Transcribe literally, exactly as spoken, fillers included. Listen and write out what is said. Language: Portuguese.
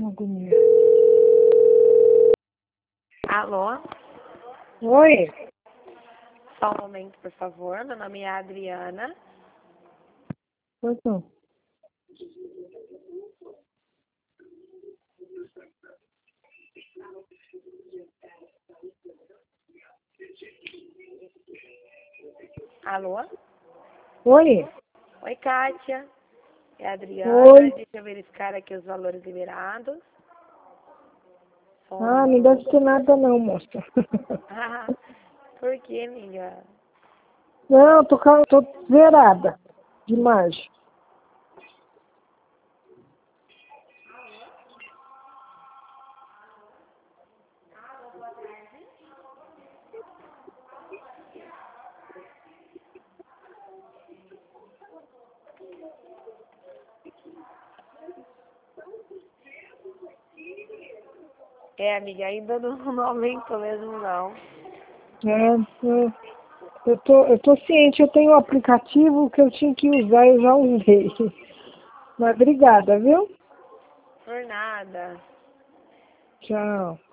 agonia. Alô? Oi? Só um momento, por favor. Meu nome é Adriana. Pois não. Alô? Oi? Oi, Kátia. É a Adriana. Oi? Deixa eu verificar aqui os valores liberados. Só um Ah, não minuto. deve ter nada não, moça. Ah, por que, amiga? Não, tô, ca- tô zerada de margem. É, amiga, ainda não, não aumentou mesmo, não. É, é, eu, tô, eu tô ciente, eu tenho um aplicativo que eu tinha que usar, eu já usei. Mas obrigada, viu? Por nada. Tchau.